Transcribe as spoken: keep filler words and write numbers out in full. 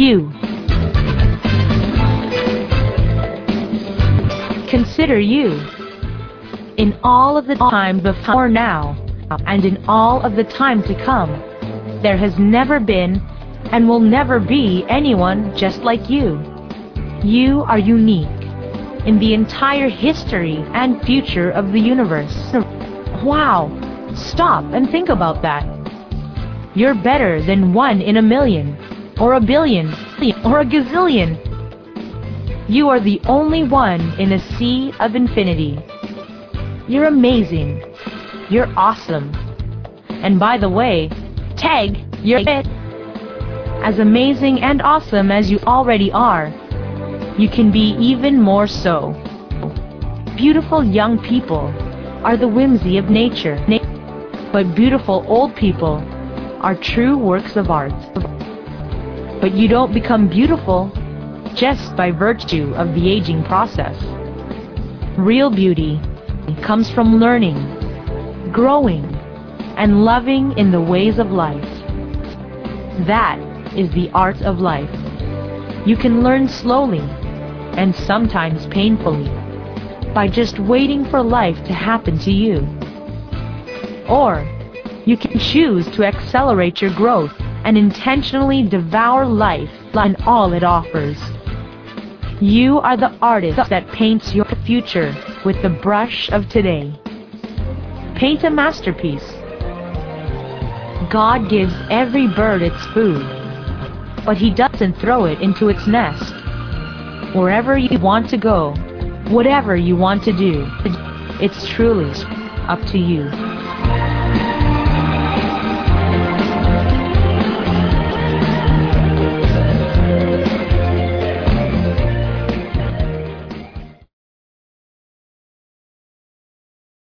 You. Consider you. In all of the time before now, and in all of the time to come, there has never been, and will never be, anyone just like you. You are unique in the entire history and future of the universe. Wow! Stop and think about that. You're better than one in a million, or a billion, or a gazillion. You are the only one in a sea of infinity. You're amazing. You're awesome. And by the way, tag, you're it. As amazing and awesome as you already are, you can be even more so. Beautiful young people are the whimsy of nature, but beautiful old people are true works of art. But you don't become beautiful just by virtue of the aging process. Real beauty comes from learning, growing, and loving in the ways of life. That is the art of life. You can learn slowly, and sometimes painfully, by just waiting for life to happen to you. Or you can choose to accelerate your growth and intentionally devour life and all it offers. You are the artist that paints your future with the brush of today. Paint a masterpiece. God gives every bird its food, but He doesn't throw it into its nest. Wherever you want to go, whatever you want to do, it's truly up to you.